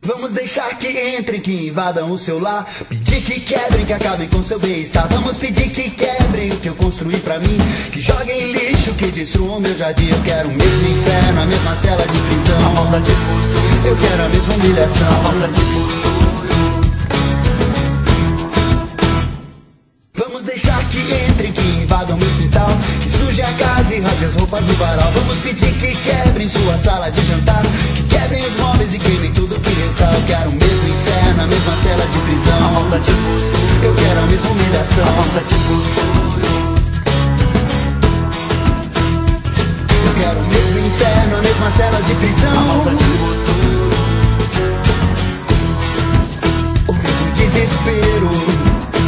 Vamos deixar que entrem, que invadam o seu lar. Pedir que quebrem, que acabem com seu bem-estar. Vamos pedir que quebrem o que eu construí pra mim. Que joguem lixo, que destruam meu jardim. Eu quero o mesmo inferno, a mesma cela de prisão. A volta de futuro. Eu quero a mesma humilhação. A volta de futuro. Vamos deixar que entrem, que invadam meu quintal. Que sujem a casa e rasguem as roupas do varal. Vamos pedir que quebrem sua sala de jantar. Que quebrem os móveis e queimem tudo que restar. Eu quero o mesmo inferno, a mesma cela de prisão. A volta de futuro. Eu quero a mesma humilhação. A volta de futuro. Eu quero o mesmo inferno, a mesma cela de prisão. A volta de futuro. O mesmo desespero.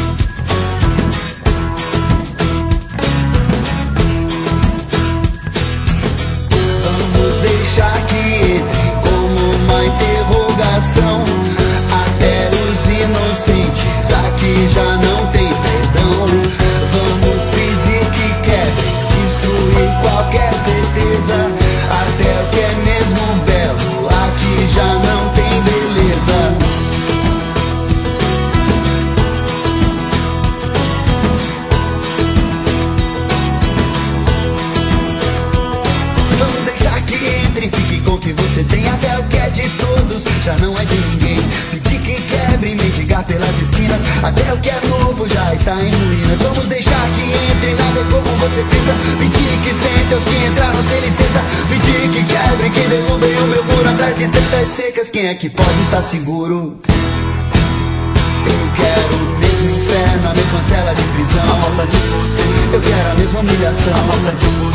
Até os inocentes aqui já não tem perdão. Vamos pedir que quebrem, destruir qualquer certeza. Até o que é mesmo belo aqui já não tem beleza. Vamos deixar que entre, fique com o que você tem. Até o que é de todos já não é de ninguém. Pedir que quebre, mendigar pelas esquinas. Até o que é novo já está em ruínas. Vamos deixar que entre, nada é como você pensa. Pedir que sentem os que entraram sem licença. Pedir que quebrem, que derrubem o meu muro. Atrás de tantas secas, quem é que pode estar seguro? Eu quero o mesmo inferno, a mesma cela de prisão. A volta de futuro. Eu quero a mesma humilhação. A volta de futuro.